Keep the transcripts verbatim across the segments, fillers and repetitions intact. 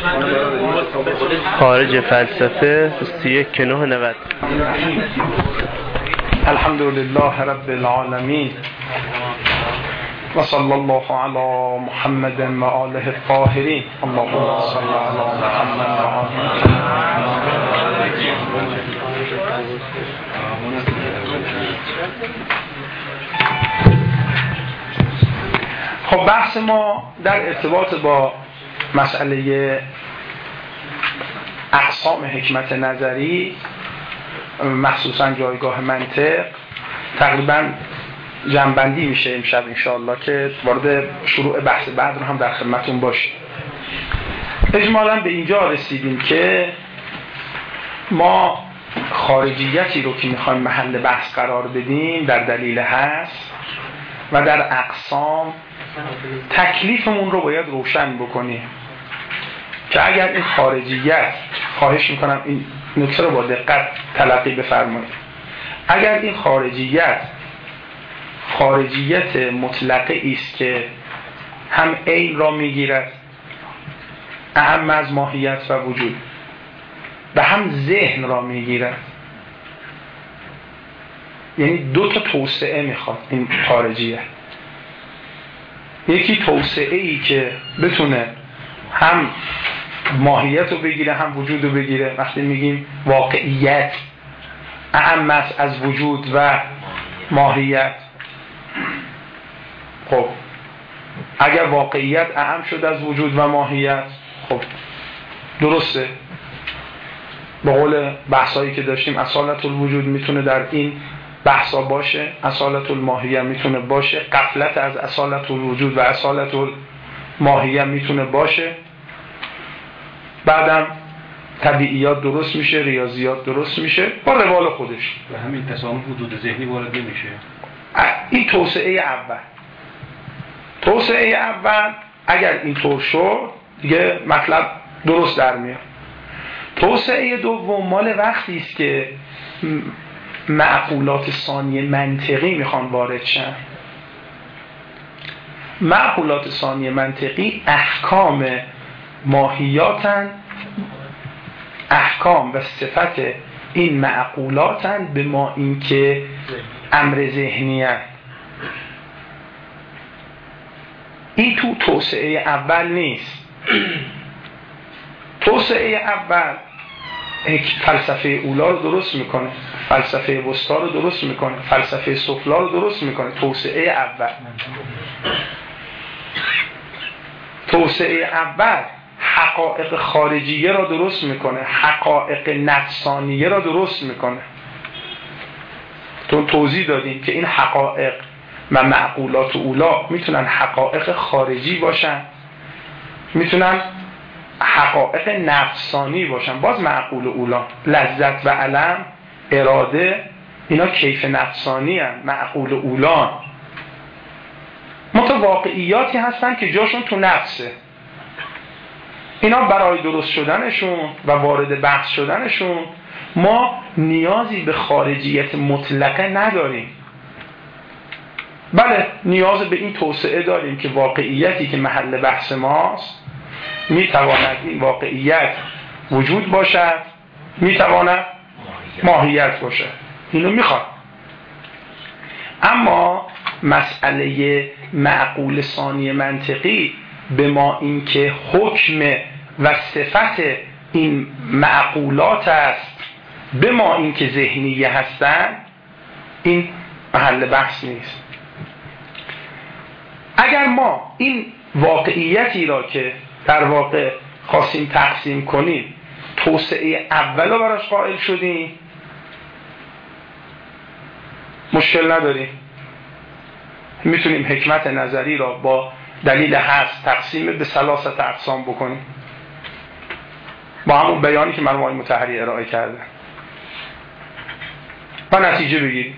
خارج فلسفه سی و یک که نه نود. الحمد لله رب العالمین و صلی الله علی محمد و آله الطاهرین. اللهم صل علی محمد و آله. خب بحث ما در ارتباط با مسئله اقسام حکمت نظری، مخصوصا جایگاه منطق، تقریبا جنبندی میشه امشب انشاءالله که وارد شروع بحث بعد رو هم در خدمتون باشیم. اجمالاً به اینجا رسیدیم که ما خارجیتی رو که میخوایم محل بحث قرار بدیم در دلیل هست و در اقسام تکلیفمون رو باید روشن بکنیم که اگر این خارجیت، خواهش میکنم این نکته رو با دقت تلقی بفرمایید، اگر این خارجیت خارجیت مطلقه است که هم عین را میگیرد اهم از ماهیت و وجود و هم ذهن را میگیرد، یعنی دو تا توسعه میخواد این خارجیت. یکی توسعه ای که بتونه هم ماهیت رو بگیره هم وجود رو بگیره. وقتی میگیم واقعیت اهم است از وجود و ماهیت، خب اگر واقعیت اهم شد از وجود و ماهیت، خب درسته، به قول بحثایی که داشتیم اصالت الوجود میتونه در این بحثا باشه، اصالت الماهیه میتونه باشه، غفلت از اصالت الوجود و اصالت الماهیه میتونه باشه. بعدم طبیعیات درست میشه، ریاضیات درست میشه با روال خودش و همین تسامح حدود ذهنی وارد نمیشه. این توسعه اول. توسعه اول اگر اینطور شد دیگه مطلب درست در میاد. توسعه دوم مال وقتی است که معقولات ثانیه منطقی میخوان وارد شن. معقولات ثانیه منطقی احکام ماهیاتن، احکام و صفت این معقولاتن به ما این که امر ذهنی هست. این تو توسعه اول نیست. توسعه اول فلسفه اولا رو درست میکنه، فلسفه وسطا رو درست میکنه، فلسفه سفلا رو درست میکنه. توسعه اول توسعه اول حقایق خارجیه را درست میکنه، حقایق نفسانیه را درست میکنه. تو توضیح دادیم که این حقایق و معقولات اولا میتونن حقایق خارجی باشن، میتونن حقایق نفسانی باشن. باز معقول اولا، لذت و علم، اراده، اینا کیف نفسانی هستن. معقول اولا متواقعیاتی هستن که جاشون تو نفسه. اینا برای درست شدنشون و وارد بحث شدنشون ما نیازی به خارجیت مطلقه نداریم. بله نیاز به این توسعه داریم که واقعیتی که محل بحث ماست میتواند این واقعیت وجود باشد، میتواند ماهیت باشد. اینو میخواد. اما مسئله معقول ثانی منطقی به ما این که حکم و صفت این معقولات است به ما این که ذهنیه هستن، این محل بحث نیست. اگر ما این واقعیتی را که در واقع خواستیم تقسیم کنیم توسعه اول رو براش قائل شدیم، مشکل نداریم، میتونیم حکمت نظری را با دلیل هست تقسیم به ثلاثه اقسام بکنیم با همون بیانی که مرحوم آقای مطهری ارائه کرده و نتیجه بگیریم.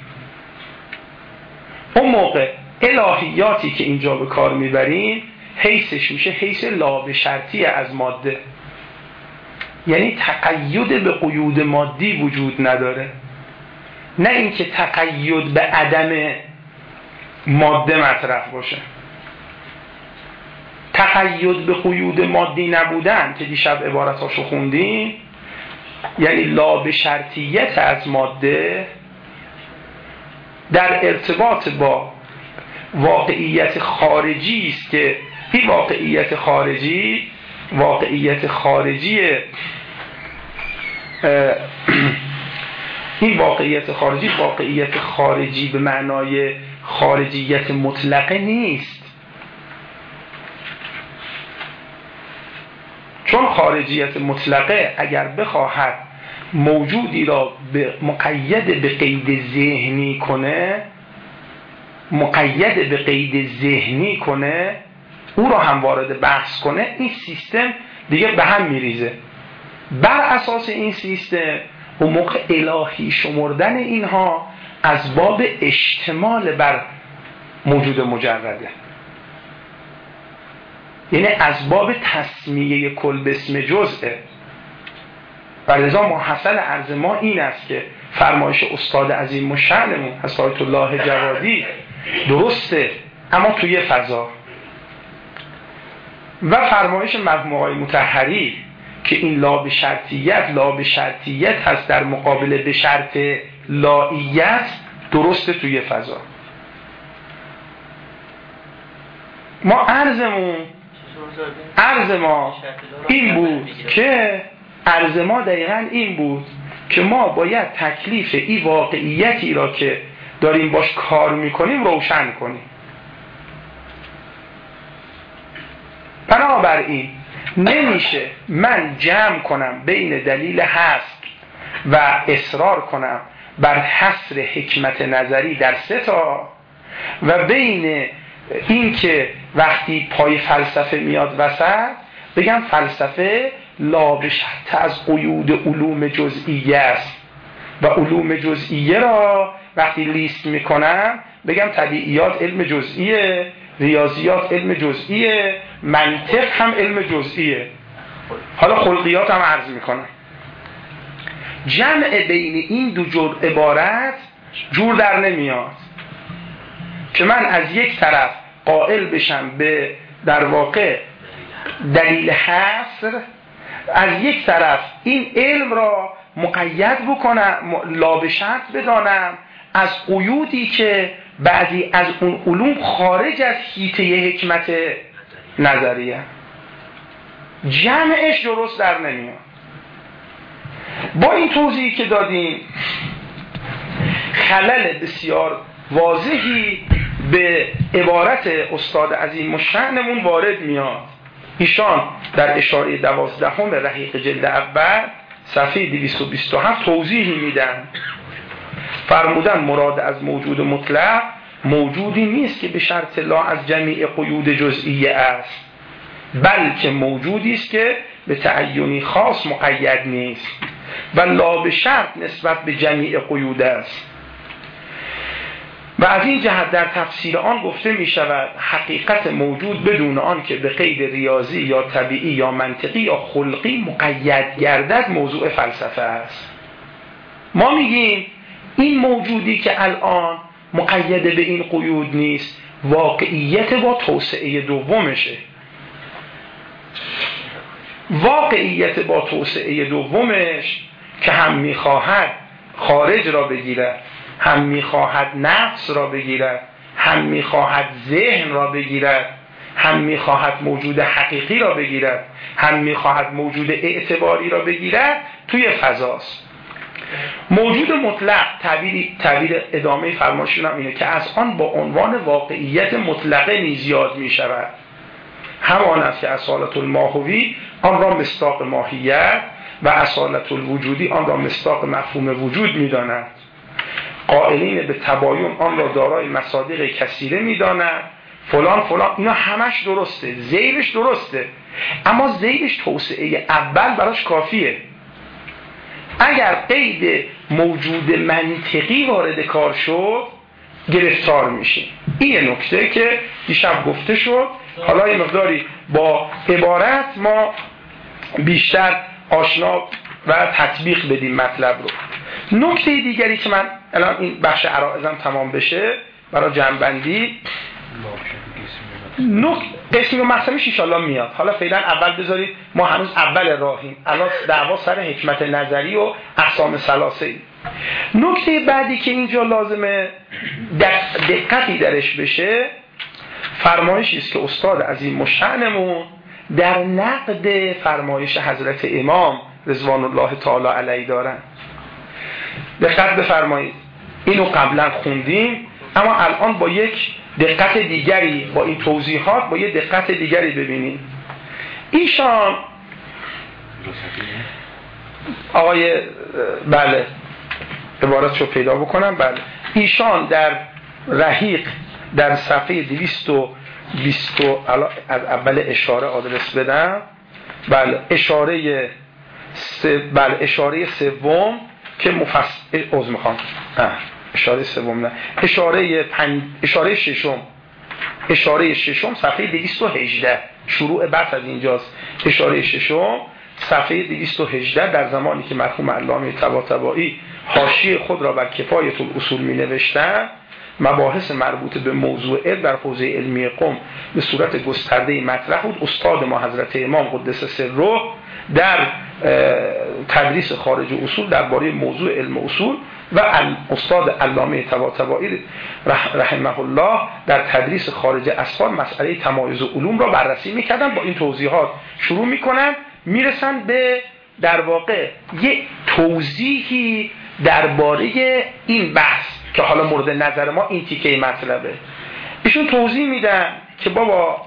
اون موقع الهیاتی که اینجا به کار میبریم حیثش میشه حیث لابه شرطی از ماده، یعنی تقید به قیود مادی وجود نداره، نه اینکه تقید به عدم ماده مطرح باشه. تقید به قیود مادی نبودن که دیشب عبارتاشو خوندیم، یعنی لا به شرطیت از ماده در ارتباط با واقعیت خارجی است که این واقعیت خارجی واقعیت خارجی این واقعیت خارجی واقعیت خارجی به معنای خارجیت مطلقه نیست، چون خارجیت مطلقه اگر بخواهد موجودی را به مقید به قید ذهنی کنه مقید به قید ذهنی کنه او را هم وارد بحث کنه، این سیستم دیگه به هم میریزه. بر اساس این سیستم و موقع الهی شمردن اینها از باب اشتمال بر موجود مجرده، یعنی از باب تسمیه کل باسم جزءه. ولذا محصل عرض ما این است که فرمایش استاد عظیم الشأنمون حضرت آیت الله جوادی درسته اما توی فضا، و فرمایش مرحوم آقای مطهری که این لا به شرطیت لا به شرطیت هست در مقابل به شرط لاییت، درسته توی فضا. ما عرضمون عرض ما این بود که عرض ما دقیقاً این بود که ما باید تکلیف این واقعیتی را که داریم باش کار میکنیم روشن کنیم. بنابراین نمیشه من جمع کنم بین دلیل هست و اصرار کنم بر حصر حکمت نظری در سه تا و بین این که وقتی پای فلسفه میاد وسط بگم فلسفه لا به شرط از قیود علوم جزئیه است و علوم جزئیه را وقتی لیست میکنم بگم طبیعیات علم جزئیه، ریاضیات علم جزئیه، منطق هم علم جزئیه، حالا خلقیات هم عرض میکنم. جمع بین این دو جور عبارت جور در نمیاد که من از یک طرف قائل بشم به در واقع دلیل حصر، از یک طرف این علم را مقید بکنم لا به شرط بدانم از قیودی که بعضی از اون علوم خارج از حیطه حکمت نظریه. جمعش درست در نمیاد. با این توضیحی که دادیم خلل بسیار واضحی به عبارت استاد عظیم الشأنمون وارد میاد. ایشان در اشاره دوازدهم رحیق جلد اول صفحه دویست و بیست و هفت توضیحی میدن. فرمودن مراد از موجود مطلق موجودی نیست که به شرط لا از جمیع قیود جزئیه است، بلکه موجودی است که به تعینی خاص مقید نیست و لا به شرط نسبت به جمیع قیود است. و از این جهت در تفسیر آن گفته می شود حقیقت موجود بدون آن که به قید ریاضی یا طبیعی یا منطقی یا خلقی مقید گردد موضوع فلسفه است. ما میگیم این موجودی که الان مقید به این قیود نیست واقعیت با توسعه دومشه. واقعیت با توسعه دومش که هم میخواهد خارج را بگیرد، هم میخواهد نفس را بگیرد، هم میخواهد ذهن را بگیرد، هم میخواهد موجود حقیقی را بگیرد، هم میخواهد موجود اعتباری را بگیرد، توی فضاست. موجود مطلق تعبیر تعبیر ادامه فرمایشون هم اینه که از آن با عنوان واقعیت مطلقه نیز یاد می شود، همان است که اصالت الماهوی آن را مصداق ماهیت و اصالت الوجودی آن را مصداق مفهوم وجود می داند. قائلین به تباین آن را دارای مصادیق کثیره می داند. فلان فلان اینا همش درسته، زیرش درسته، اما زیرش توسعه اول براش کافیه. اگر قید موجود منطقی وارد کار شد گرفتار میشه. این نکته که دیشب گفته شد. حالا یه مقداری با عبارت ما بیشتر آشنا و تطبیق بدیم مطلب رو. نکته دیگری که من الان این بخش عرائزم تمام بشه برای جمع‌بندی، نک... قسمی و مقسمش ان شاءالله میاد. حالا فعلا اول بذارید، ما هنوز اول راهیم، الان دعوا سر حکمت نظری و اقسام ثلاثه. نکته بعدی که اینجا لازمه دقتی درش بشه، فرمایشی است که استاد عظیم الشأنمون در نقد فرمایش حضرت امام رضوان الله تعالی علیه دارن. دقت بفرمایید، اینو قبلا خوندیم اما الان با یک دقت دیگری، با این توضیحات با یک دقت دیگری ببینیم. ایشان آقای بله عبارتشو پیدا بکنم، بله ایشان در رحیق در صفحه دویست و بیست از اول اشاره آدرس بدم، بله اشاره س... بله اشاره سوم که مفصل عذر میخوام اشاره سوم نه اشاره پنج... اشاره ششم اشاره ششم صفحه دویست و هجده، شروع بحث از اینجاست. اشاره ششم صفحه دویست و هجده، در زمانی که مرحوم علامه طباطبایی حاشیه خود را بر کفایت الاصول می نوشتن، مباحث مربوط به موضوع علم در حوزه علمی قم به صورت گسترده مطرح بود. استاد ما حضرت امام قدس سره در تدریس خارج اصول درباره موضوع علم اصول و استاد علامه طباطبایی رحمه الله در تدریس خارج اسفار مسئله تمایز علوم را بررسی میکردن. با این توضیحات شروع میکنن، میرسن به در واقع یک توضیحی درباره این بحث که حالا مورد نظر ما این تیکه مطلبه. ایشون توضیح میدن که بابا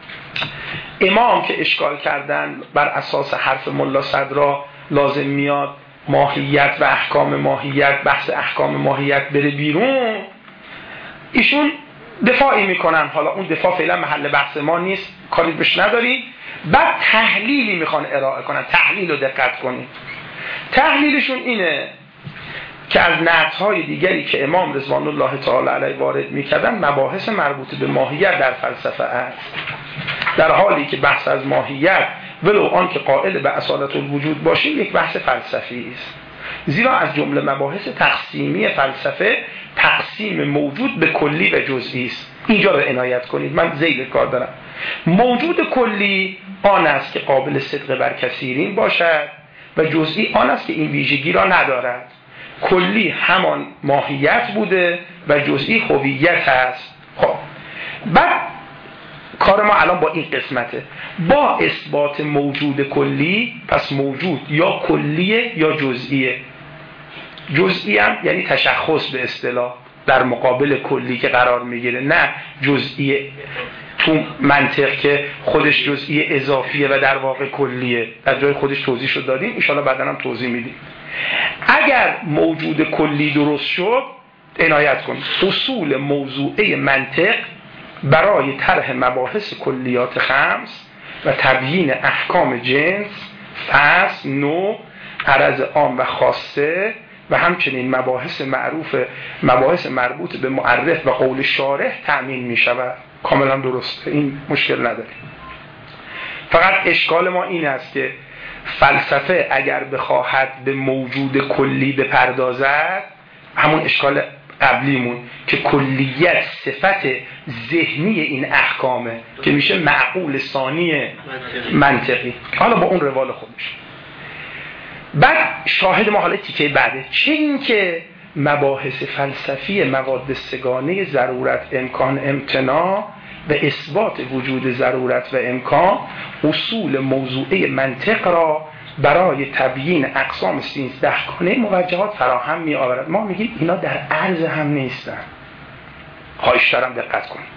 امام که اشکال کردن بر اساس حرف ملا صدرا لازم میاد ماهیت و احکام ماهیت، بحث احکام ماهیت بره بیرون، ایشون دفاعی میکنن. حالا اون دفاع فعلا محل بحث ما نیست، کاری بهش نداریم. بعد تحلیلی میخوان ارائه کنن، تحلیل رو دقت کنید. تحلیلشون اینه که از نقدهای دیگری که امام رضوان الله تعالی علیه وارد میکردن مباحث مربوط به ماهیت در فلسفه است، در حالی که بحث از ماهیت ولو آن که قائل به اصالت الوجود باشه یک بحث فلسفی است، زیرا از جمله مباحث تقسیمی فلسفه تقسیم موجود به کلی و جزئی است. اینجا رو عنایت کنید، من ذیل کار دارم. موجود کلی آن است که قابل صدق بر کثیرین باشد و جزئی آن است که این ویژگی را ندارد. کلی همان ماهیت بوده و جزئی هویت است. خب بعد کار ما الان با این قسمته، با اثبات موجود کلی، پس موجود یا کلیه یا جزئیه. جزئی هم یعنی تشخص به اصطلاح در مقابل کلی که قرار میگیره، نه جزئی تو منطق که خودش جزئی اضافیه و در واقع کلیه. در جای خودش توضیح شد دادیم، ان شاءالله بعداً هم توضیح میدیم. اگر موجود کلی درست شد، عنایت کنید، اصول موضوعه منطق برای طرح مباحث کلیات خمس و تبیین احکام جنس، فصل، نوع، عرض عام و خاصه و همچنین مباحث معروف مباحث مربوط به معرف و قول شارح تأمین می شود. کاملا درسته، این مشکل نداره. فقط اشکال ما این است که فلسفه اگر بخواهد به موجود کلی بپردازد، همون اشکال قبلیمون که کلیت صفت ذهنی این احکامه که میشه معقول ثانی منطقی، حالا با اون روال خودش. بعد شاهد ما حالا تیکه بعده، چه این که مباحث فلسفی مواد سگانه ضرورت امکان امتناع و اثبات وجود ضرورت و امکان اصول موضوعه منطق را برای تبیین اقسام سیزده گانه موجهات فراهم می آورد. ما میگیم اینا در عرض هم نیستن. خواهش دارم دقت کنید.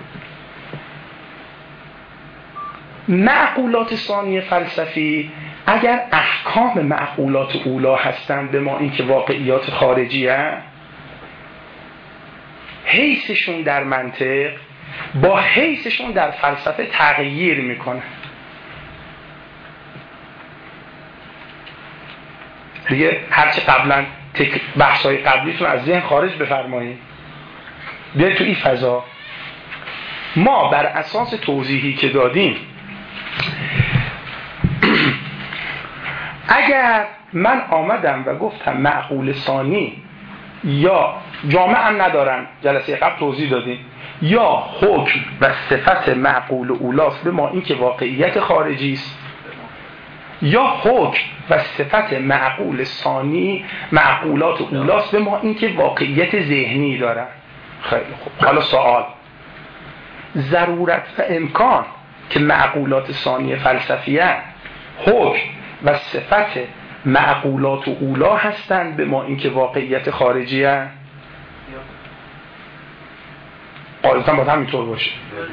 معقولات ثانی فلسفی اگر احکام معقولات اولا هستند، به ما این که واقعیات خارجی هست، حیثشون در منطق با حیثشون در فلسفه تغییر میکنه. دیگه هرچه قبلا بحث‌های قبلیتون از ذهن خارج بفرمایید، بیاید تو این فضا. ما بر اساس توضیحی که دادیم، اگر من آمدم و گفتم معقول ثانی یا جامعه هم ندارن، جلسه قبل توضیح دادیم، یا حکم و صفت معقول اولاست به ما اینکه واقعیت خارجی است، یا حکم و صفت معقول ثانی معقولات اولاست به ما اینکه واقعیت ذهنی دارن. خیلی خوب. حالا سوال، ضرورت و امکان که معقولات ثانی فلسفیه حکم و صفت معقولات اولا هستند به ما اینکه واقعیت خارجیه؟ قاعدتا باید همینطور باشه.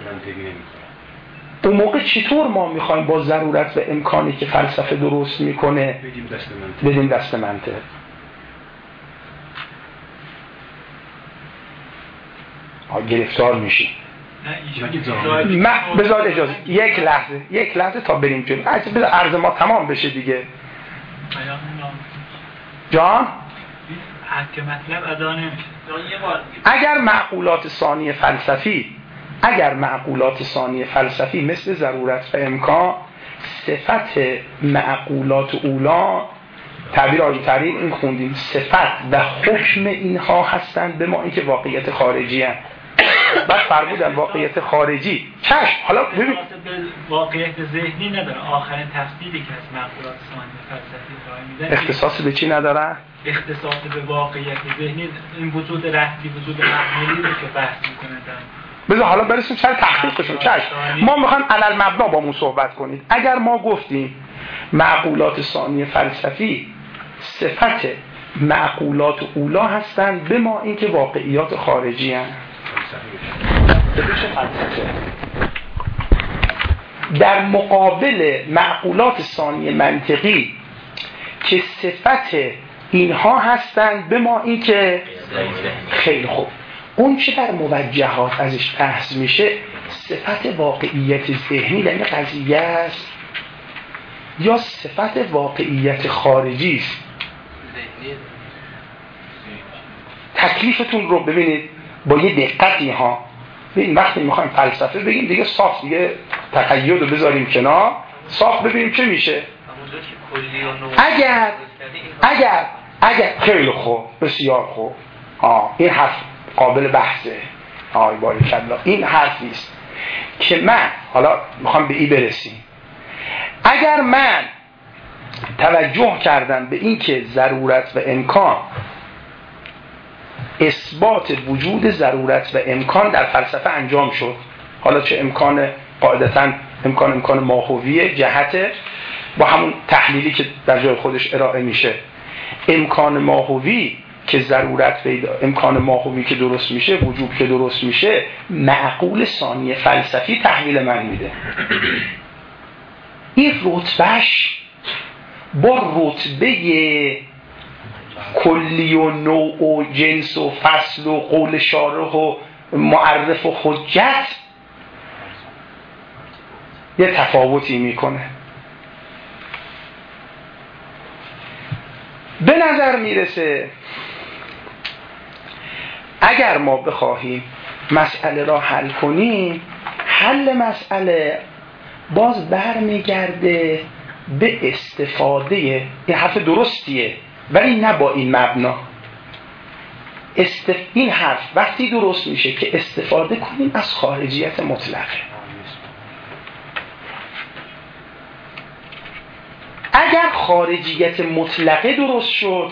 اون موقع چطور ما میخوایم با ضرورت و امکانی که فلسفه درست میکنه بدیم دست منطق؟ ها گرفتار میشی. بذار اجازه یک لحظه یک لحظه تا بریم جلو. بذار عرض ما تمام بشه دیگه. جان که مطلب ادا نمیشه. اگر معقولات ثانی فلسفی اگر معقولات ثانی فلسفی مثل ضرورت و امکان صفت معقولات اولا، تعبیر آجی تحریر این خوندیم، صفت و حکم اینها هستند به ما اینکه واقعیت خارجی هست. بعد فرمودن واقعیت خارجی چشم. حالا ببین واقعیت ذهنی نداره. آخرین تفصیلی که از معقولات ثانی فلسفی ارائه میدن اختصاص به چی نداره؟ اختصاص به واقعیت ذهنی، این وجود رهبری وجود معمولی رو که بحث میکنه. بذار حالا برسیم سر تحقیقشون. چشم ما میخوایم علل مبنا با مون صحبت کنید. اگر ما گفتیم معقولات ثانی فلسفی صفت معقولات اولا هستند به ما اینکه واقعیات خارجی هستند، در مقابل معقولات ثانی منطقی که صفت اینها هستند به ما اینکه خیلی خوب اون چه در موجهات ازش بحث میشه صفت واقعیت ذهنی در این قضیه است یا صفت واقعیت خارجی است؟ تکلیفتون رو ببینید با یه دقتی ها. ببین وقتی میخوایم فلسفه بگیم دیگه صاف دیگه تقید رو بذاریم کنار، صاف ببینیم چه میشه. اگر اگر اگر خیلی خوب بسیار خوب آه این حرف قابل بحثه. آی باریکالله این حرف نیست که من حالا میخوام به این برسیم. اگر من توجه کردم به این که ضرورت و امکان اثبات وجود ضرورت و امکان در فلسفه انجام شد، حالا چه امکان قاعدتاً امکان امکان ماهویه جهت با همون تحلیلی که در جای خودش ارائه میشه، امکان ماهوی که ضرورت پیدا، امکان ماهوی که درست میشه، وجود که درست میشه، معقول ثانی فلسفی تحویل من میده. این رتبهش با رتبه کلی و نوع و جنس و فصل و قول شارح و معرف و حجت یه تفاوتی میکنه. به نظر میرسه اگر ما بخواهیم مسئله را حل کنیم، حل مسئله باز برمیگرده به استفاده، این حرف درستیه ولی نه با این مبنا. استف... این حرف وقتی درست میشه که استفاده کنیم از خارجیت مطلقه. اگر خارجیت مطلقه درست شد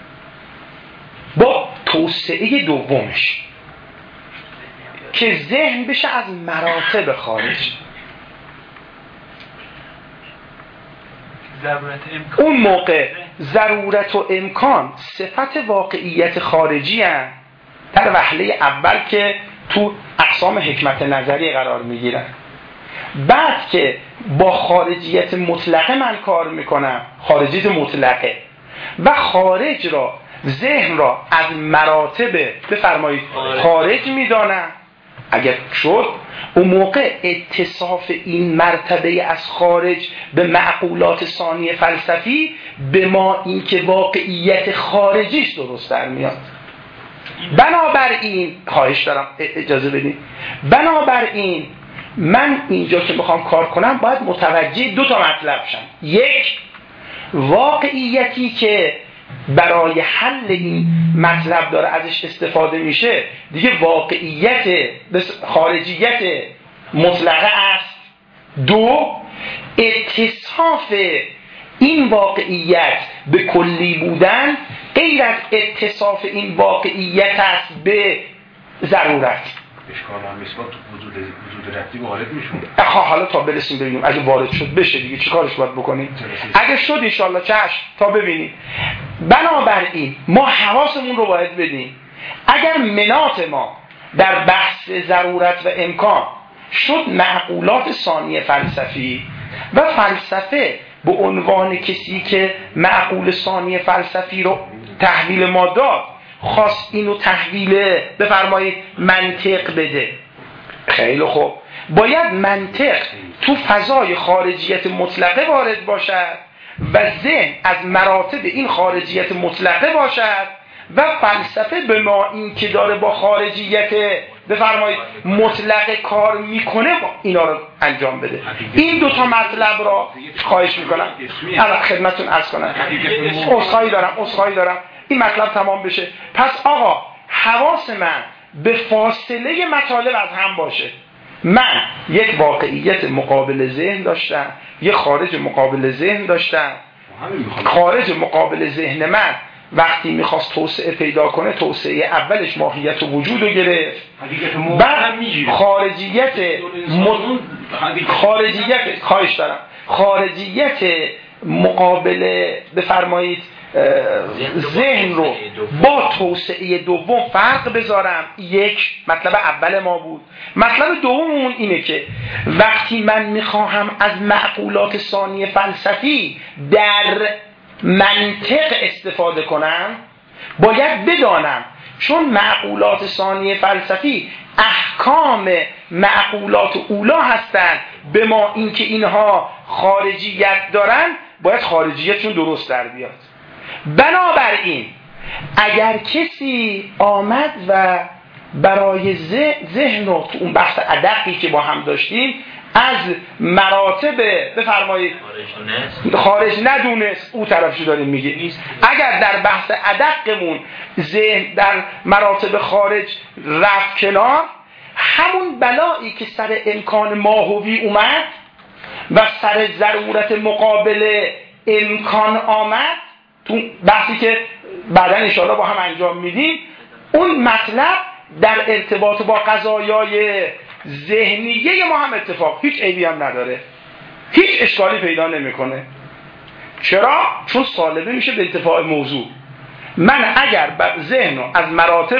با توسعه دومش که ذهن بشه از مراتب خارج، اون موقع ضرورت و امکان صفت واقعیت خارجی هست در وهله اول که تو اقسام حکمت نظری قرار میگیرن. بعد که با خارجیت مطلقه من کار میکنم، خارجیت مطلقه و خارج را، ذهن را از مراتب بفرمایید خارج میدانم، اگر شد اون موقع اتصاف این مرتبه از خارج به معقولات ثانی فلسفی به ما این که واقعیت خارجیش درست در میاد. بنابراین خواهش دارم اجازه بدین، بنابراین من اینجا که میخوام کار کنم باید متوجه دو تا مطلب شم. یک، واقعیتی که برای حل این مطلب داره ازش استفاده میشه، دیگه واقعیت خارجیت مطلقه است. دو، اتصاف این واقعیت به کلی بودن غیر از اتصاف این واقعیت است به ضرورت. اشکال هم اثبات تو وجود وجود ربطی وارد میشون. حالا تا برسیم ببینیم اگه وارد شد بشه دیگه چیکارش باید بکنیم. اگه شد ان شاءالله چشم تا ببینیم. بنابراین ما حواسمون رو باید بدیم. اگر منات ما در بحث ضرورت و امکان شد معقولات ثانی فلسفی و فلسفه به عنوان کسی که معقول ثانی فلسفی رو تحویل ما داد خواست اینو تحویل بفرمایید منطق بده، خیلی خوب، باید منطق تو فضای خارجیت مطلقه وارد باشد و ذهن از مراتب این خارجیت مطلقه باشد و فلسفه به ما این که داره با خارجیت بفرمایید مطلق کار میکنه اینا رو انجام بده. این دو تا مطلب را خواهش میکنم الان خدمتتون عرض کنم. عذرخواهی دارم عذرخواهی دارم این مطلب تمام بشه. پس آقا حواس من به فاصله مطالب از هم باشه. من یک واقعیت مقابل ذهن داشتم، یک خارج مقابل ذهن داشتم. خارج مقابل ذهن من وقتی میخواست توسعه پیدا کنه، توسعه اولش ماهیت و وجود رو گرفت، بعد خارجیت مد... خارجیت خواهش دارم خارجیت مقابل بفرمایید ذهن رو با توسعه دوم فرق بذارم. یک مطلب اول ما بود. مطلب دوممون اینه که وقتی من میخواهم از معقولات ثانی فلسفی در منطق استفاده کنم باید بدانم چون معقولات ثانی فلسفی احکام معقولات اولا هستند به ما اینکه اینها خارجیت دارن باید خارجیتشون درست در بیاد. بنابراین اگر کسی آمد و برای ذهن رو تو اون بحث ادقی که با هم داشتیم از مراتب بفرمایید خارج ندونست، او طرفشو داریم میگه. اگر در بحث ادقمون ذهن در مراتب خارج رفت کنار، همون بلایی که سر امکان ماهوی اومد و سر ضرورت مقابل امکان آمد تو بحثی که بعدا انشاءالله با هم انجام میدیم، اون مطلب در ارتباط با قضایای ذهنیه ما هم اتفاق هیچ عیبی هم نداره، هیچ اشکالی پیدا نمیکنه. چرا؟ چون سالبه میشه به انتفاع موضوع. من اگر ذهن رو از مراتب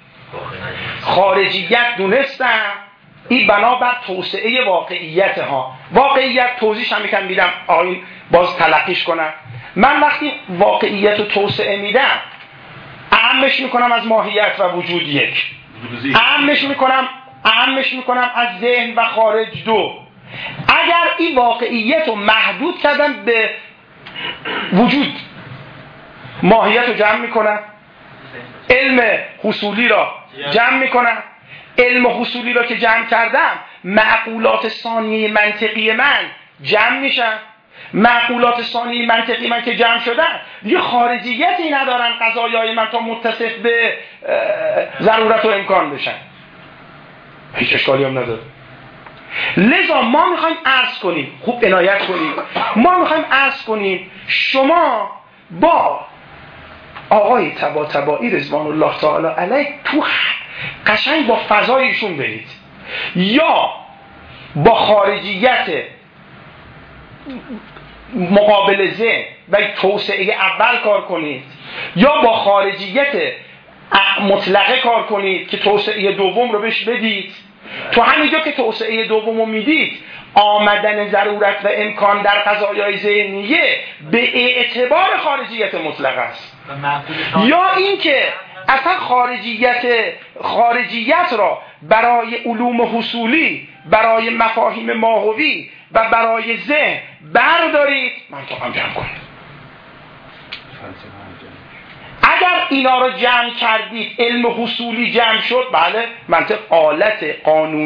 خارجیت دونستم، این بنابر توسعه واقعیت ها. واقعیت توضیحش هم میکنم میدم آیین باز تلقیش کنم. من وقتی واقعیت رو توسعه میدم اعمش میکنم از ماهیت و وجود یک، اعمش میکنم اعمش میکنم از ذهن و خارج دو. اگر این واقعیت رو محدود کردم به وجود، ماهیت رو جمع میکنم، علم حصولی را جمع میکنم. علم حصولی را که جمع کردم معقولات ثانیه منطقی من جمع میشن. معقولات ثانیه منطقی من که جمع شدن دیگه خارجیتی ندارن قضایای من تا متصف به ضرورت و امکان بشن، هیچ اشکالی هم نداره. لذا ما میخوایم عرض کنیم، خوب عنایت کنیم، ما میخوایم عرض کنیم شما با آقای طباطبایی رضوان الله تعالی علیه تو قشنگ با فضایشون برید، یا با خارجیت مقابل ذهن و توسعه اول کار کنید، یا با خارجیت مطلقه کار کنید که توسعه دوم رو بهش بدید. تو همینجا که توسعه دوم رو میدید، آمدن ضرورت و امکان در قضایای ذهنیه به اعتبار خارجیت مطلقه است، یا اینکه اصلا خارجیت خارجیت را برای علوم حصولی، برای مفاهیم ماهوی و برای ذهن بردارید منطقه هم جمع کنید. اگر اینا رو جمع کردید، علم حصولی جمع شد، بله منطق آلت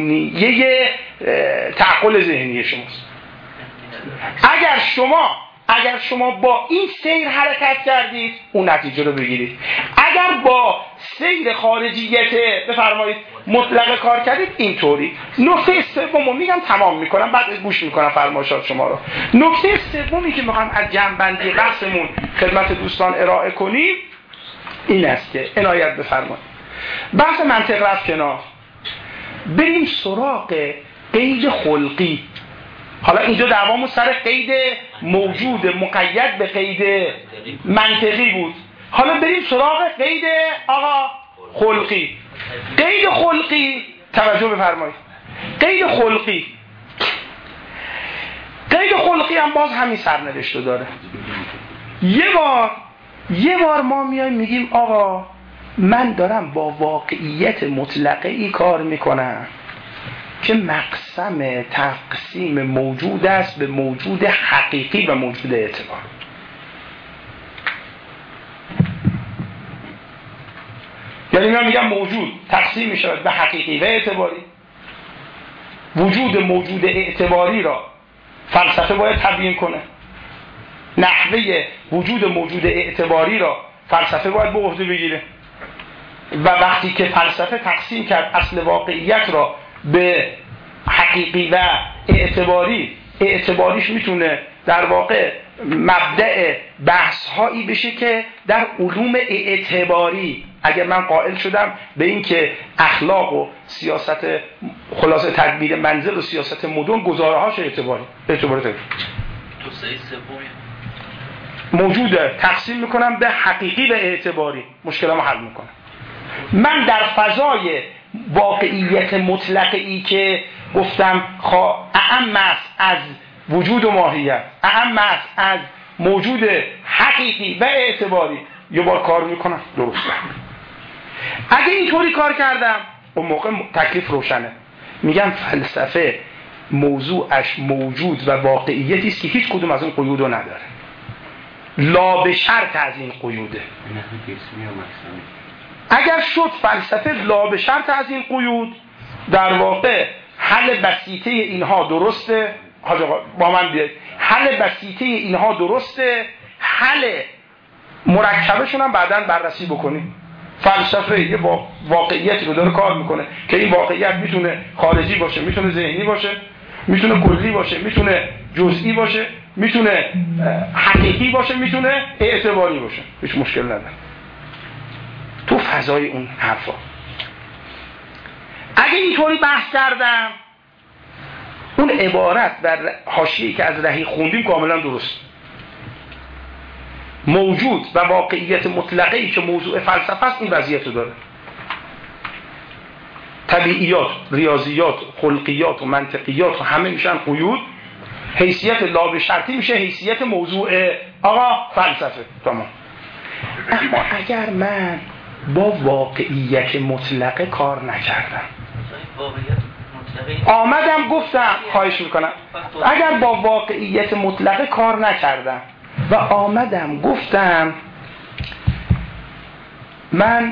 قانونیه تعقل ذهنی شماست. اگر شما اگر شما با این سیر حرکت کردید اون نتیجه رو بگیرید. اگر با سیر خارجیت بفرمایید مطلق کار کردید اینطوری. نکته سومو میگم تمام میکنم بعد گوش میکنم فرمایشات شما رو. نکته سومی که میخوام از جنبندی بحثمون خدمت دوستان ارائه کنیم این است که عنایت بفرمایید. بحث منطق رفت کنار، بریم سراغ قید خلقی. حالا اینجا دعوامون سر قید موجود مقید به قید منطقی بود، حالا بریم سراغ قید آقا خلقی. قید خلقی توجه بفرمایید. قید خلقی قید خلقی هم باز همین سرنوشت رو داره. یه بار یه بار ما میایم میگیم آقا من دارم با واقعیت مطلقه ای کار میکنم که مقسم تقسیم موجود است به موجود حقیقی و موجود اعتبار. یعنی من میگم موجود تقسیم میشود به حقیقی و اعتباری. وجود موجود اعتباری را فلسفه باید تبیین کنه. نحوه وجود موجود اعتباری را فلسفه باید به عهده بگیره. و وقتی که فلسفه تقسیم کرد اصل واقعیت را به حقیقی و اعتباری، اعتباریش میتونه در واقع مبدأ بحث هایی بشه که در علوم اعتباری اگر من قائل شدم به این که اخلاق و سیاست خلاصه تدبیر منزل و سیاست مدن گزاره هاش اعتباری اعتباری تو سه سومی موجوده تقسیم میکنم به حقیقی و اعتباری، مشکلمو حل میکنم. من در فضای واقعیت مطلقی که گفتم اعم است از وجود و ماهیت، اعم است از موجود حقیقی و اعتباری، یه بار کار میکنم درسته. اگه اینطوری کار کردم اون موقع تکلیف روشنه. میگم فلسفه موضوعش موجود و واقعیتی است که هیچ کدوم از اون قیود رو نداره، لا به شرط از این قیوده. اگر شد فلسفه لا به شرط از این قیود، در واقع حل بسیطه اینها درسته. حاج آقا با من بیاید، حل بسیطه اینها درسته، حل مرکبشون هم بعداً بررسی بکنیم. فلسفه یه با واقعیتی رو داره کار میکنه که این واقعیت میتونه خارجی باشه، میتونه ذهنی باشه، میتونه کلی باشه، میتونه جزئی باشه، میتونه حقیقی باشه، میتونه اعتباری باشه، هیچ مشکل نداره تو فضای اون حرفا. اگه اینطوری بحث کردم اون عبارت در حاشیه‌ای که از رهی خوندیم کاملا درست. موجود و واقعیت مطلقه‌ای که موضوع فلسفه است این وضعیت رو داره. طبیعیات، ریاضیات، خلقیات و منطقیات و همه میشن قیود. حیثیت لا به شرطی میشه حیثیت موضوع آقا فلسفه. تمام. اما اگر من با واقعیت مطلقه کار نکردم، آمدم گفتم، خواهش میکنم، اگر با واقعیت مطلقه کار نکردم و آمدم گفتم من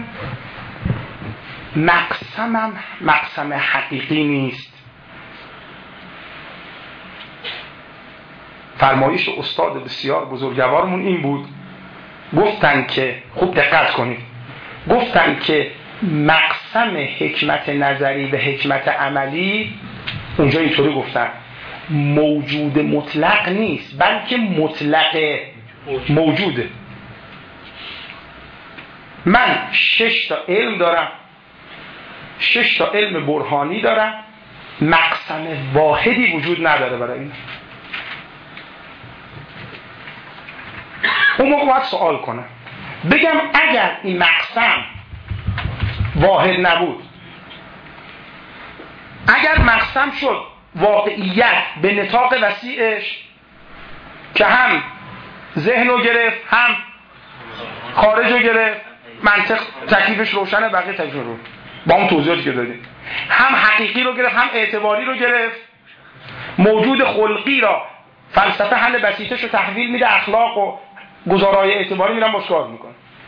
مقسمم مقسم حقیقی نیست، فرمایش استاد بسیار بزرگوارمون این بود، گفتن که خوب دقت کنید، گفتن که مقسم حکمت نظری و حکمت عملی اونجا اینطوری گفتن موجود مطلق نیست بلکه مطلق موجوده. من شش تا علم دارم، شش تا علم برهانی دارم، مقسم واحدی وجود نداره برای این. اون موقع باید سوال کنم بگم اگر این مقسم واحد نبود، اگر مقسم شد واقعیت به نطاق وسیعش که هم ذهن رو گرفت هم خارج رو گرفت، منطق تکلیفش روشنه، بقیه تکلیف رو با اون توضیحاتی که دادیم، هم حقیقی رو گرفت هم اعتباری رو گرفت، موجود خلقی را فلسفه حل بسیطش رو تحویل میده، اخلاق و گزارهای اعتباری میرن باشکار میکنه،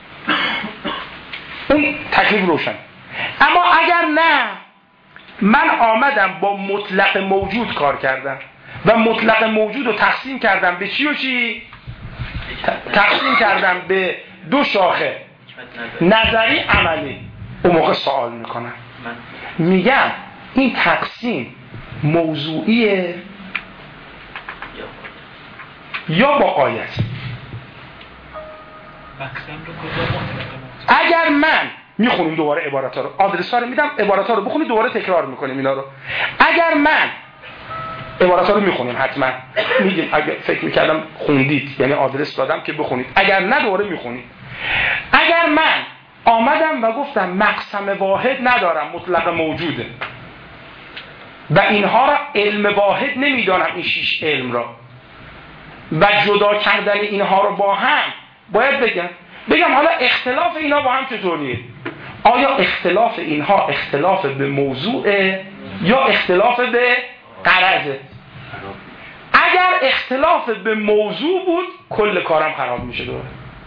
اون تکلیف روشن. اما اگر نه، من آمدم با مطلق موجود کار کردم و مطلق موجود رو تقسیم کردم به چی و چی؟ تقسیم کردم به دو شاخه نظری عملی، اون موقع سوال میکنم میگم این تقسیم موضوعیه یا با آیت. اگر من میخونیم دوباره عبارات ها رو، آدرس ها رو میدم، عبارات ها رو بخونید دوباره تکرار میکنیم اینا رو. اگر من عبارات ها رو میخونیم حتما میگیم، اگر فکر میکردم خوندید یعنی آدرس دادم که بخونید، اگر نه دوباره میخونید. اگر من آمدم و گفتم مقسم واحد ندارم، مطلق موجوده و اینها را علم واحد نمیدانم، این شیش علم را، و جدا کردن اینها رو با هم باید بگم بگم حالا اختلاف اینها با هم چطوریه؟ آیا اختلاف اینها اختلاف به موضوعه یا اختلاف به غرضه؟ اگر اختلاف به موضوع بود کل کارم خراب میشه دوره.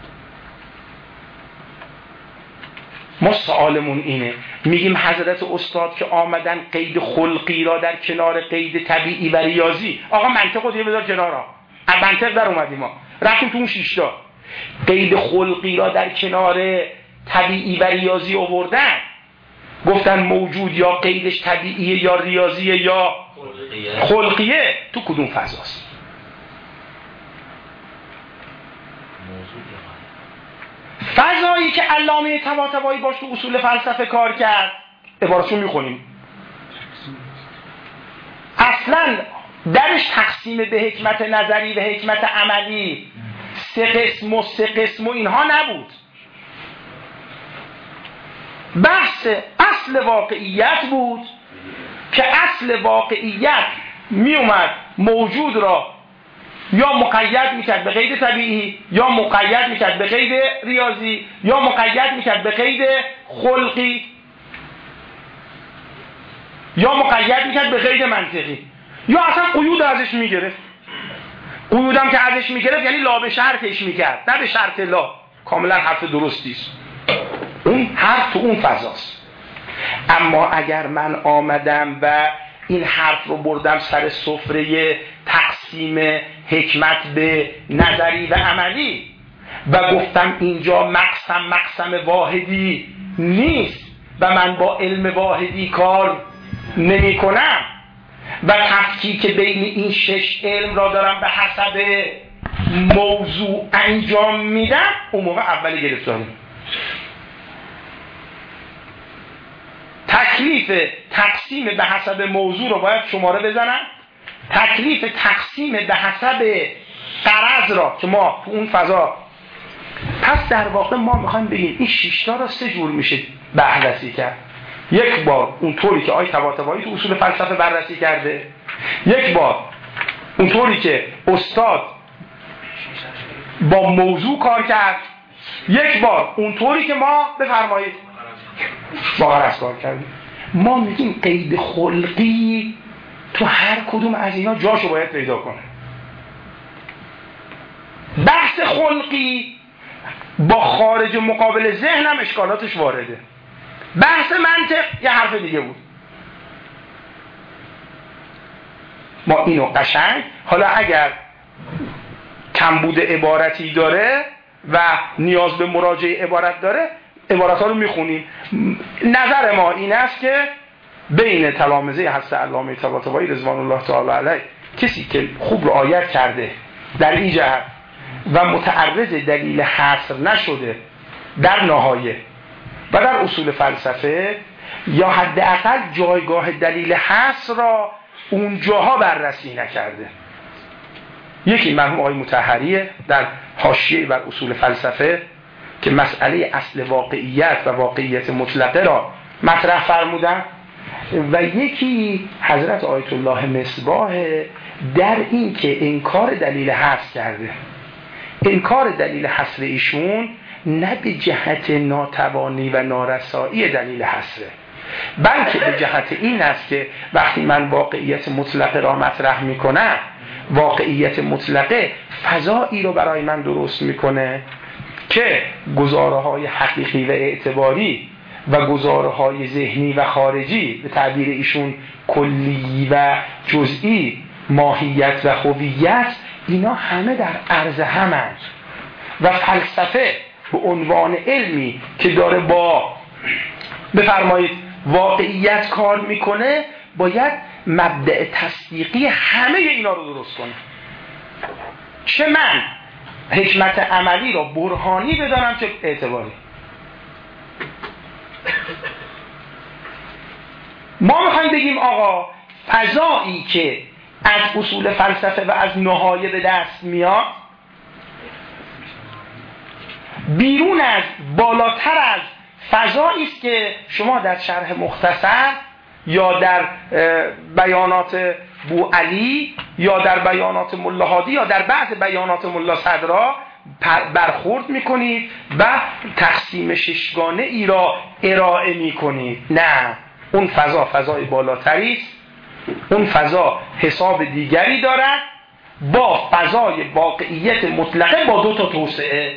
ما سوالمون اینه، میگیم حضرت استاد که آمدن قید خلقی را در کنار قید طبیعی و ریاضی، آقا منطق رو دیگه بذار کنار ها، از منطق در اومدیم ما رفتیم تو اون شیشتا، قید خلقی را در کنار طبیعی و ریاضی آوردن، گفتن موجود یا قیدش طبیعیه یا ریاضیه یا خلقیه, خلقیه. تو کدوم فضاست؟ فضایی که علامه طباطبایی باش تو اصول فلسفه کار کرد، عبارتشو میخونیم، اصلا درش تقسیم به حکمت نظری و حکمت عملی، سه قسم و سه قسم و اینها نبود. بحث اصل واقعیت بود که اصل واقعیت می اومد موجود را یا مقید میکرد به قید طبیعی، یا مقید میکرد به قید ریاضی، یا مقید میکرد به قید خلقی، یا مقید میکرد به قید منطقی، یا اصلا قیود ازش میگرفت. قیودم که ازش میگرفت یعنی لا به شرطش میکرد، نه به شرط لا. کاملا حرف درستیست، اون حرف تو اون فضاست. اما اگر من آمدم و این حرف رو بردم سر سفره تقسیم حکمت به نظری و عملی و گفتم اینجا مقسم مقسم واحدی نیست و من با علم واحدی کار نمی کنم و تفکیک بین این شش علم را دارم به حسب موضوع انجام میدم، اون موقع اولی گرفتاری. تکلیف تقسیم به حسب موضوع رو باید شماره بزنم، تکلیف تقسیم به حسب غرض را که ما تو اون فضا. پس در واقع ما میخوایم بگیم این شیشتا را سه جور میشه بررسی کرد. یک بار اون طوری که آی طباطبایی تو اصول فلسفه بررسی کرده، یک بار اون طوری که استاد با موضوع کار کرد، یک بار اون طوری که ما بفرمایید با غرض کار کردیم. ما میگیم قید خلقی تو هر کدوم از اینا جاشو باید پیدا کنه. بحث خلقی با خارج مقابل ذهن هم اشکالاتش وارده. بحث منطق یه حرف دیگه بود. ما اینو قشنگ، حالا اگر کمبود عبارتی داره و نیاز به مراجعه عبارت داره، عبارت ها رو میخونیم. نظر ما این است که بین تلامذه حضرت علامه طباطبایی رضوان الله تعالی علیه کسی که خوب رعایت کرده در این جهت و متعرض دلیل حصر نشده در نهایه و در اصول فلسفه، یا حداقل جایگاه دلیل حصر را اون جاها بررسی نکرده. یکی مرحوم آقای مطهریه در حاشیه بر اصول فلسفه که مسئله اصل واقعیت و واقعیت مطلقه را مطرح فرمودن، و یکی حضرت آیت الله مصباح در این که انکار دلیل حصر کرده. انکار دلیل حصر ایشون نه به جهت ناتوانی و نارسایی دلیل حصره، بلکه به جهت این است که وقتی من واقعیت مطلقه را مطرح میکنم، واقعیت مطلقه فضایی رو برای من درست میکنه که گزاره‌های حقیقی و اعتباری و گزاره‌های ذهنی و خارجی، به تعبیر ایشون کلی و جزئی، ماهیت و هویت، اینا همه در عرض همند. و فلسفه به عنوان علمی که داره با بفرمایید واقعیت کار میکنه باید مبدأ تصدیقی همه اینا رو درست کنه. چه من حکمت عملی رو برهانی بدانم چه اعتباری. ما میخوایم بگیم آقا فضایی که از اصول فلسفه و از نهایه به دست میاد بیرون از بالاتر از فضایی است که شما در شرح مختصر یا در بیانات بوعلی یا در بیانات ملا هادی یا در بعض بیانات ملا صدرا برخورد میکنید و تقسیم ششگانه ای را ارائه میکنید. نه، اون فضا فضای بالاتری است. اون فضا حساب دیگری دارد با فضای واقعیت مطلقه با دو تا توسعه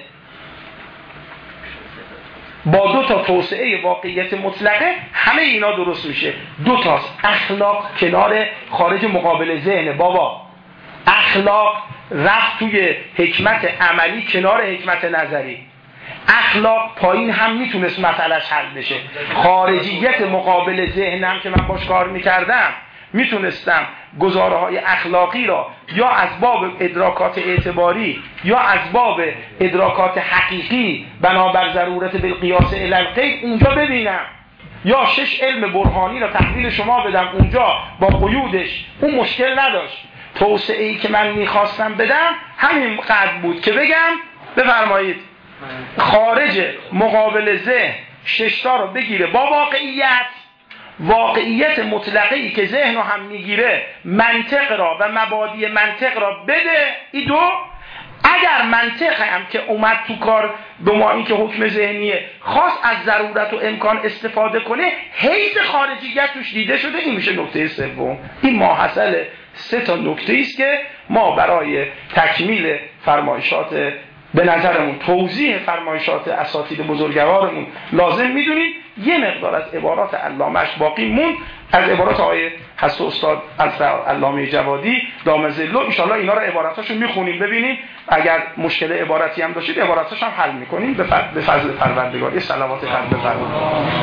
با دو تا توسعه واقعیت مطلقه همه اینا درست میشه. دو تاست. اخلاق کنار خارج مقابل ذهن بابا، اخلاق رفت توی حکمت عملی کنار حکمت نظری. اخلاق پایین هم میتونست مسئلهش حل بشه. خارجیت مقابل ذهنم که من باش کار میکردم میتونستم گزاره های اخلاقی را یا از باب ادراکات اعتباری یا از باب ادراکات حقیقی بنابر ضرورت بالقیاس الی الغیب اونجا ببینم، یا شش علم برهانی را تحویل شما بدم اونجا با قیودش. اون مشکل نداشت. توسعه‌ای که من میخواستم بدم همین قدر بود که بگم بفرمایید خارج مقابل ذهن ششتا رو بگیره با واقعیت، واقعیت مطلقی که ذهن رو هم میگیره، منطق را و مبادی منطق را بده. این دو اگر منطق هم که اومد تو کار به ما این که حکم ذهنیه خاص از ضرورت و امکان استفاده کنه، حیث خارجیت توش دیده شده، این میشه نکته سوم. این ماحصل سه تا نکته است که ما برای تکمیل فرمایشات به نظرمون توضیح فرمایشات اساتید بزرگوارمون لازم میدونیم. یه مقدار از عبارات علامه‌اش باقی مون، از عبارات آقای حسن استاد از علامه جوادی دام ظله. ان شاء الله اینا رو عباراتاشو میخونیم ببینیم، اگر مشکل عبارتی هم داشتید عباراتاش هم حل میکنیم به فضل پروردگار. صلوات خلق بفرمایید.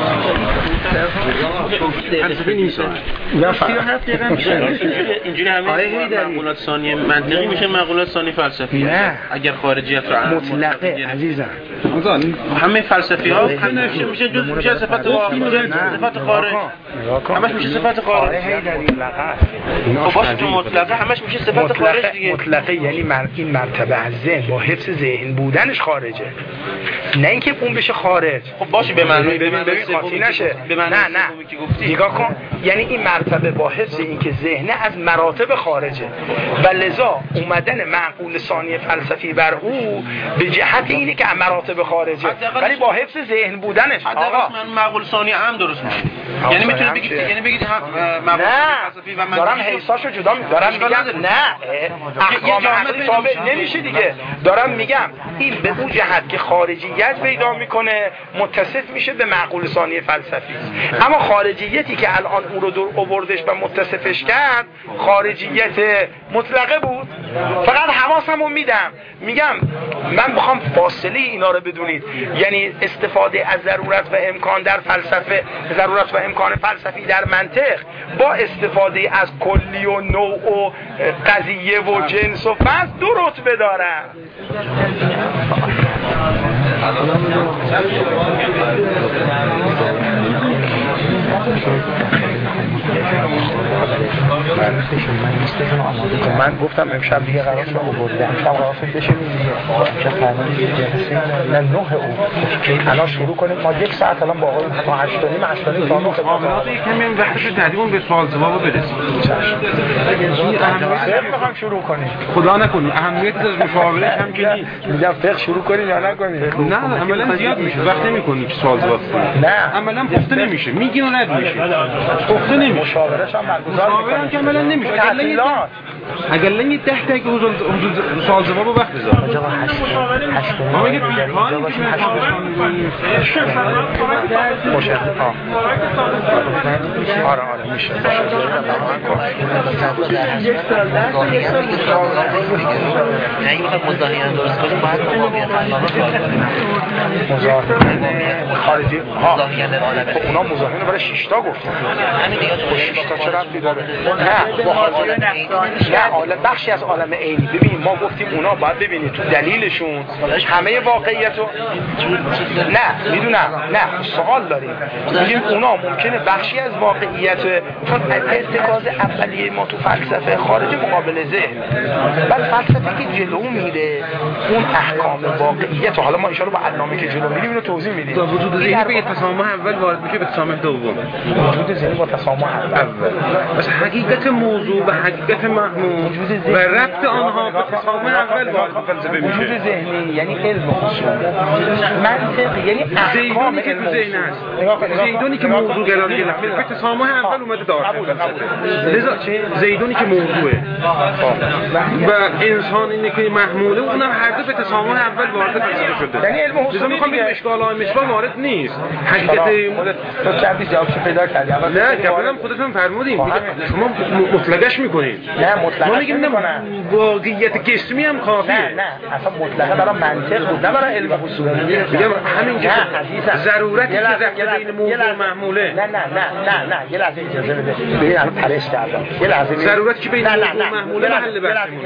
اینجوری همه مقولات ثانی منطقی میشه مقولات ثانی فلسفی. نه اگر خارجیت رو مطلقه عزیزم همه فلسفی ها همه میشه جز میشه صفات صفات خارج، همش میشه صفات خارج. خب باشه تو مطلقه همش میشه صفات خارج دیگه. مطلقه یعنی این مرتبه از ذهن با حفظ ذهن بودنش خارجه، نه اینکه اون بشه خارج. خب باشه به معنی ببین ببین خاطی نشه. نه نه نگاه کن، یعنی این مرتبه با حفظ این که ذهن از مراتب خارجه و لذا اومدن معقول ثانی فلسفی بر او به جهت اینه که مراتب خارجه ولی با حفظ ذهن بودنش. آقا من معقول ثانی هم درست میشه. یعنی میتونید بگید یعنی بگید هم معقول فلسفی و من دارم حساسشو جدا میذارم میگم نه احکام عقلی ثابت نمیشه دیگه. دارم میگم این به اون جهت که خارجیت پیدا میکنه متصف میشه به معقول ثانی فلسفی. اما خارجیتی که الان اون رو دور آوردش و متصفش کرد خارجیت مطلقه بود. فقط حواسمو میدم میگم من میخوام فاصله اینا رو بدونید، یعنی استفاده از ضرورت و امکان در فلسفه، ضرورت و امکان فلسفی در منطق با استفاده از کلی و نوع و قضیه و جنس و فضل دو رتبه دارن. من گفتم امشب دیگه قرار شما بوده امشب قرار فکر بشه دیگه امشب فرمانی دیگه نه نه او الان شروع کنیم. ما یک ساعت الان با آقای تا هشت و نیم هشت و نیم تا نه معاملات یکمی وقتش تعدیمون به سوال جواب برسیم. فقه میخوام شروع کنیم. خدا نکنه اهمیت از مشاوره کم که نیست. میگم فقه شروع کنیم یا نکنیم. نه عملا زیاد میشه وقت نمی‌کنی که سوال جواب کنی. نه عملا پخته نمیشه. میگین و رد میشه. پخته نمیشه. مشاورهش هم برگزار مشاوره که عملا نمیشه. اگر لنگی ده تا که حضور سوال جواب وقت بذار. ما میگیم پیکان که مشاوره آره آره آره میشه یک سال درس یک سال نه این وقت مزاحیان درست کنیم باید با مامیان علامه کار کنیم مزاحیان خارجی ها مزاحیان عالم خب اونا مزاحیان برای شش تا گفتن همین دیگه خب شش تا چه ربطی داره نه با عالم نه عالم بخشی از عالم عینی ببین ما گفتیم اونا باید ببینید تو دلیلشون همه واقعیتو نه میدونم نه سوال داریم میگیم اونا ممکنه بخشی از واقعیت چون ارتکاز اولیه ما تو فلسفه خارج مقابل ذهن بعد فلسفه که جلو میره اون احکام واقعیت حالا ما ان شاء الله با علامه که جلو میریم اینو توضیح میدیم وجود ذهنی به تسامح اول وارد میشه به تسامح دوم وجود ذهنی با تسامح اول بس حقیقت موضوع و حقیقت محمول و ربط آنها به تسامح اول وارد فلسفه میشه وجود ذهنی یعنی علم اصول منطق یعنی احکام که تو ذهن است زیدونی که موضوع قرار گرفته به تسامح اول اومده داخل لذا زیدونی که موضوعه و انسان اینه که محموله اونم هر دو به تسامح اول وارد فلسفه شده یعنی علم اصول میخوام بگم اشکال های مشکل وارد نیست حقیقت تو کردی جوابشو پیدا کردی نه قبلا خودتون فرمودین شما مطلقش میکنید نه مطلقش میگیم واقعیت جسمی هم کافیه نه نه اصلا مطلقه برای منطق بود نه برای علم اصول میگم همین که ضرورتی که رفته بین موضوع و محموله نه نه نه نه نه یه لحظه اجازه بده ببین الان پرش کردم یه لحظه ضرورتی که بین موضوع و محموله محل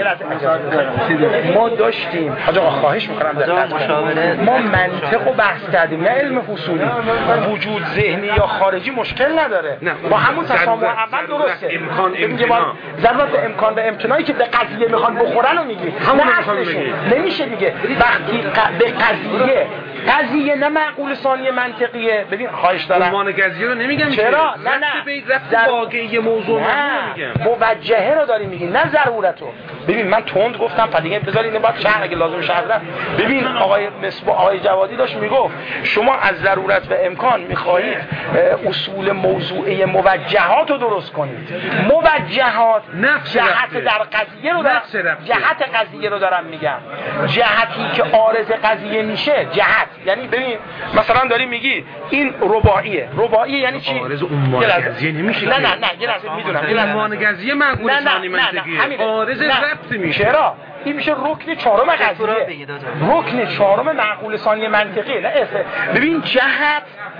بحث ما داشتیم حاج آقا خواهش میکنم دقت ما منطق رو بحث کردیم نه علم اصولی وجود ذهنی یا خارجی مشکل نداره با همون تسامح اول درسته امکان امکان ضرورت امکان و امتناعی که به قضیه میخوان بخورن رو میگی همون اصلشون نمیشه دیگه وقتی به قضیه قضیه نه معقول ثانی منطقیه ببین خواهش دارم عنوان قضیه رو نمیگم چرا نه نه رفت واقعی موضوع میگم موجهه رو داری میگی نه ضرورتو ببین من تند گفتم پس دیگه بذار اینو بعد شهر اگه لازم شهر ببین آقای مصباح آقای جوادی داشت میگفت شما از ضرورت و امکان میخواهید اصول موضوعی موجهات رو درست کنید موجهات جهت در قضیه رو دارم جهت قضیه رو دارم میگم جهتی که عارض قضیه میشه جهت یعنی ببین مثلا داری میگی این رباعیه رباعیه یعنی چی عارض عنوان قضیه نمیشه نه نه نه یه لحظه میدونم یه لحظه عنوان قضیه معقول ثانی منطقیه عارض ربط میشه چرا این میشه رکن چهارم قضیه رکن چهارم معقول ثانی منطقی نه ببین جهت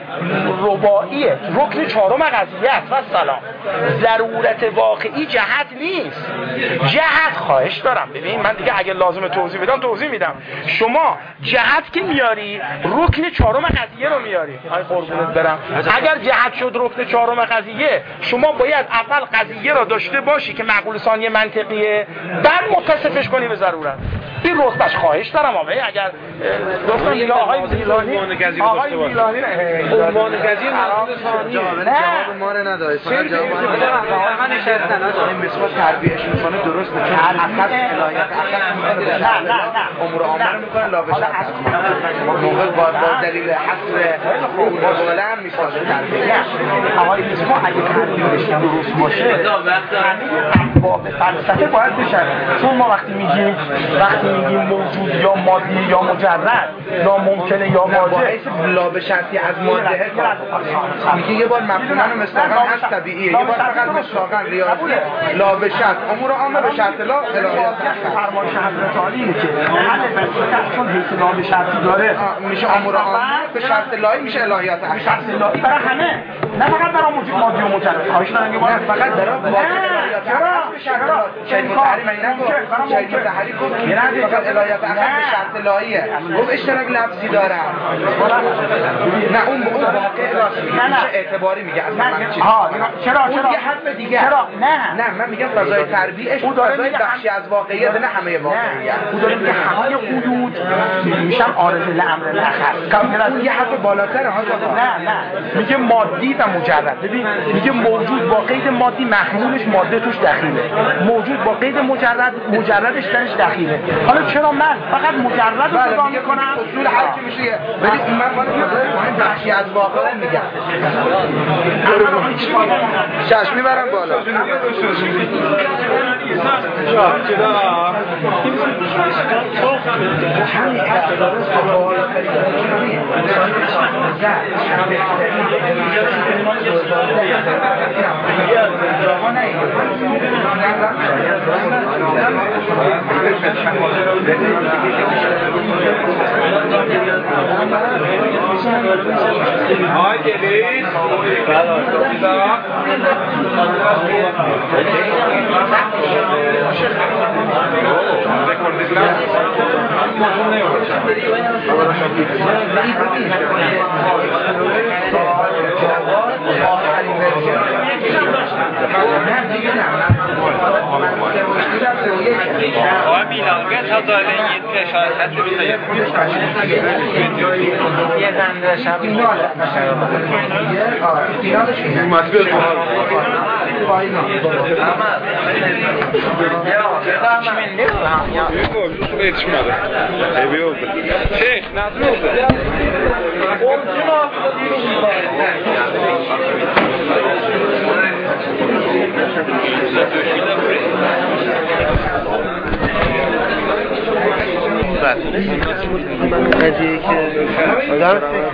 رباعیه رکن چهارم قضیه است و سلام ضرورت واقعی جهت نیست جهت خواهش دارم ببین من دیگه اگه لازم توضیح بدم توضیح میدم شما جهت که میاری رکن چهارم قضیه رو میاری آی قربونت برم اگر جهت شد رکن چهارم قضیه شما باید اول قضیه را داشته باشی که معقول ثانی منطقیه بعد متصفش کنی به ضرورت این رتبهش خواهش دارم آقای اگر گفتم دیگه آقای میلانی آقای میلانی عنوان قضیه معقول ثانی جواب ما رو نداره فقط جواب ما رو نداره نشستن این مسواک تربیهش میکنه درست میشه اصلا الهیات اصلا نه نه نه امور عامه رو میکنه لا بشه موقع با دلیل حصر مقاله هم میسازه تربیه آقای مسواک اگه تربیهش درست باشه باب فلسفه باید بشه چون ما وقتی میگیم وقتی میگیم موجود یا مادی یا مجرد یا ممکنه یا واجب لا به شرطی از ماده میگه یه بار مفهومن و مصداقا هست طبیعیه یه بار فقط مصداقا ریاضی لا به شرط امور عامه به شرط لا الهیات فرمان حضرت عالیه که حل فلسفه چون حیث لا به شرطی داره میشه امور عامه به شرط لایی میشه الهیات به شرط لایی برای همه نه فقط برای موجود مادی و مجرد خواهش دارم که فقط برای الهیات به شرط شاید متحری من نگو شاید متحری گفت فقط الهیات اخر به شرط لاییه گفت اشتراک لفظی دارن نه اون اون واقع راست میشه اعتباری میگه اصلا من چی ها چرا چرا یه حرف دیگه چرا نه نه من میگم فضای تربیعش فضای بخشی از واقعیت نه همه واقعیت او داره میگه همه حدود میشن عارض لامر الاخر اون یه حرف بالاتره ها نه نه میگه مادی و مجرد ببین میگه موجود با قید مادی محمولش ماده توش دخیله موجود با قید مجرد مجردش درش دخیله حالا چرا من فقط مجرد رو صدا میکنم؟ اصول هر کی میشه ولی این من مال بخشی از واقعا میگم شش میبرم بالا Hi, David. آقای میلانگه تا داره این فشار حد بسید یه زنده شب Şeyh, nasıl oldu? قضیه که